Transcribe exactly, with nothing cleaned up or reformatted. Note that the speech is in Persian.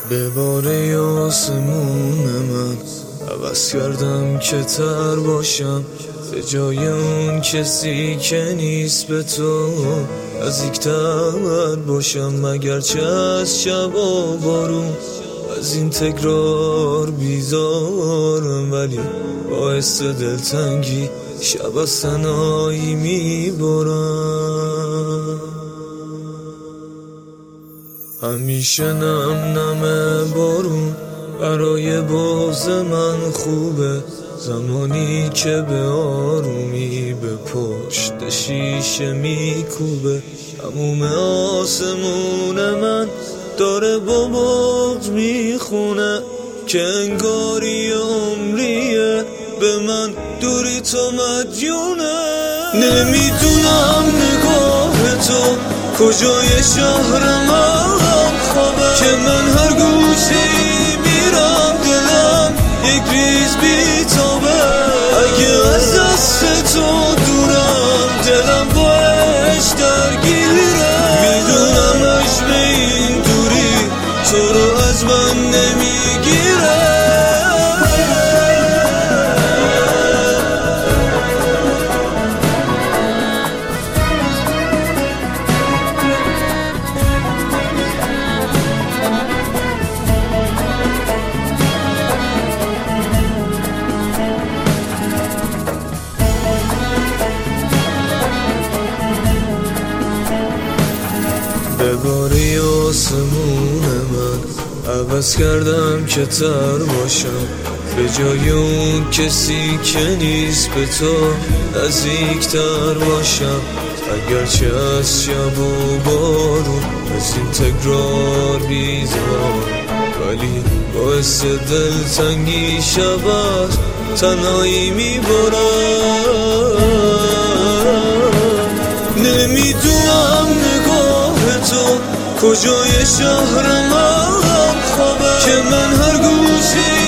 به باره آسمون من عوض کردم که تر باشم، به جای اون کسی که نیست به تو نزدیک‌تر باشم. مگرچه از شب و بارون از این تکرار بیزارم، ولی باعث دلتنگی شب از تنهایی میبارم. همیشه نم نم بارون برای باز من خوبه، زمانی که به آرومی به پشت شیشه میکوبه. تموم آسمون من داره با بغض میخونه که انگاری عمریه به من دوری تو مدیونه. نمیدونم نگاه تو کجای شهر من خوابه که من هر گوشه‌ای میرم دلم یک ریز بیتابه. اگه از دست تو دورم دلم باش درگیره. میدونم عشق این دوری تو رو از من نمیگیره. به باری آسمون من عوض کردم که تر باشم، به جای اون کسی که نیست به تو نزدیک‌تر باشم. اگرچه از شب و بارون از این تکرار بیزار، ولی باعث دلتنگی شب از تنهایی میبارم. نمیدونم نگاه تو کجای شهر من خوابه که من هر گوشه